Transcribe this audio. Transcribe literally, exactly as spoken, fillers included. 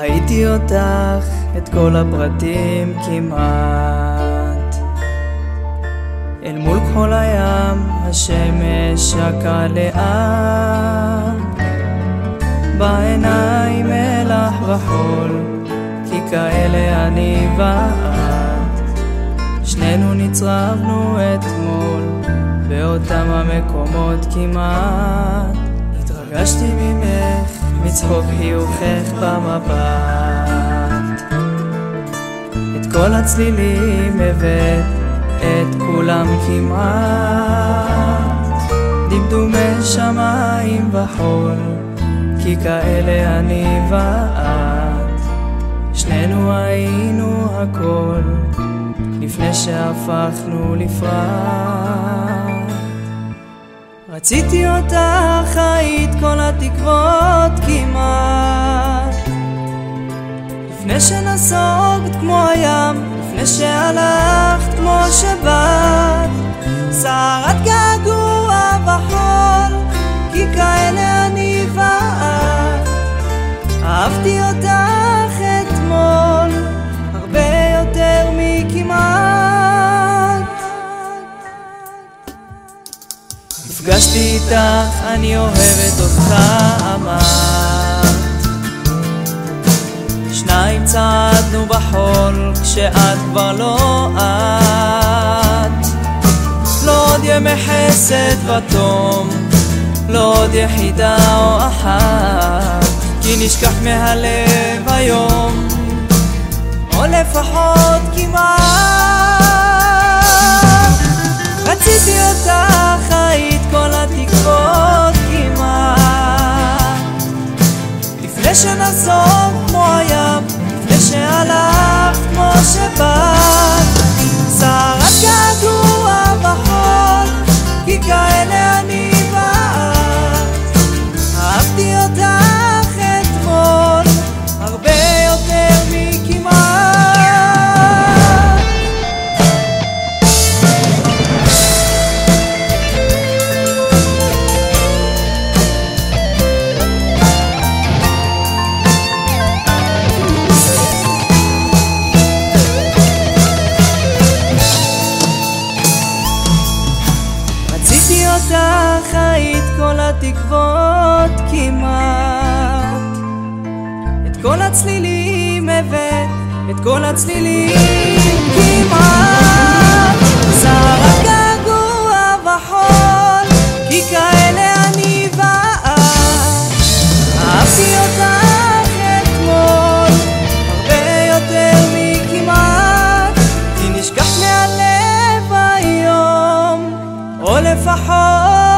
ראיתי אותך, את כל הפרטים כמעט. אל מול כל הים, השמש שקעה לאט. בעיניים מלח וחול, כי כאלה אני ואת. שנינו נצרבנו אתמול, באותם המקומות כמעט. התרגשתי ממך, מצחוק חיוכך במבט. את כל הצלילים הבאת, את כולם כמעט. דמדומי שמיים וחול, כי כאלה אני ואת. שנינו היינו הכל, לפני שהפכנו לפרט. רציתי אותך, היית כל התקוות כמעט. לפני שנסוגת כמו הים, לפני שהלכת כמו שבאת. סערת געגוע וחול, כי כאלה אני ואת. אהבתי אותך אתמול, הרבה יותר מכמעט. נפגשתי איתך, אני אוהבת אותך, אמרת. שניים צעדנו בחול, כשאת כבר לא את. לא עוד ימי חסד ותום, לא עוד יחידה או אחת. כי נשכח מהלב היום, או לפחות כמעט. רציתי אותך, היית כל התקוות כמעט. לפני שנסוג כמו הים, לפני שהלכת כמו שבאת. סערת געגוע וחול, כי כאלה אני ואת. אהבתי אותך אתמול, הרבה יותר מכמעט. רציתי אותך, היית כל התקוות כמעט. את כל הצלילים הבאת, את כל הצלילים כמעט. סערת געגוע וחול, כי כאלה אני ואת. אהבתי אותך אתמול, הרבה יותר מכמעט. כי נשכח מהלב היום, או לפחות